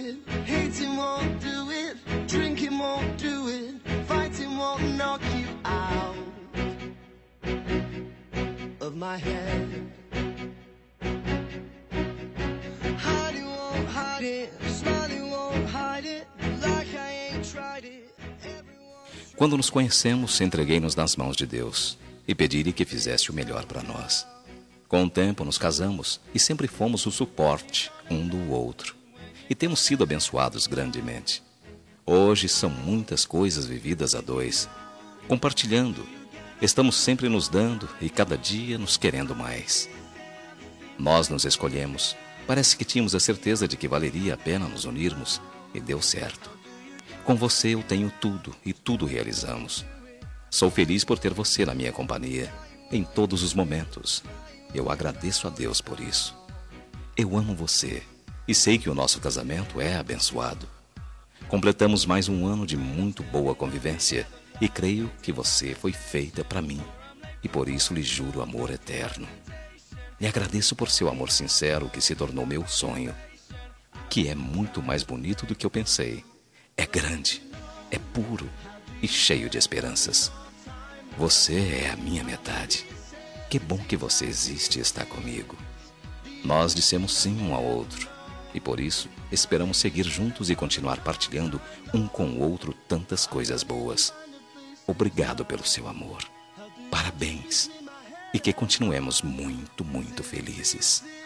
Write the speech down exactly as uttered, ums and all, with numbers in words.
it, hating won't do it, drinking won't do it, fighting won't knock you out of my head. Hiding won't hide it, smiling won't hide it, like I ain't tried it. Quando nos conhecemos, entreguei-nos nas mãos de Deus e pedi-lhe que fizesse o melhor para nós. Com o tempo nos casamos e sempre fomos o suporte um do outro. E temos sido abençoados grandemente. Hoje são muitas coisas vividas a dois. Compartilhando, estamos sempre nos dando e cada dia nos querendo mais. Nós nos escolhemos. Parece que tínhamos a certeza de que valeria a pena nos unirmos e deu certo. Com você eu tenho tudo e tudo realizamos. Sou feliz por ter você na minha companhia, em todos os momentos. Eu agradeço a Deus por isso. Eu amo você e sei que o nosso casamento é abençoado. Completamos mais um ano de muito boa convivência e creio que você foi feita para mim e por isso lhe juro amor eterno. Lhe agradeço por seu amor sincero que se tornou meu sonho, que é muito mais bonito do que eu pensei. É grande, é puro e cheio de esperanças. Você é a minha metade. Que bom que você existe e está comigo. Nós dissemos sim um ao outro e por isso esperamos seguir juntos e continuar partilhando um com o outro tantas coisas boas. Obrigado pelo seu amor. Parabéns e que continuemos muito, muito felizes.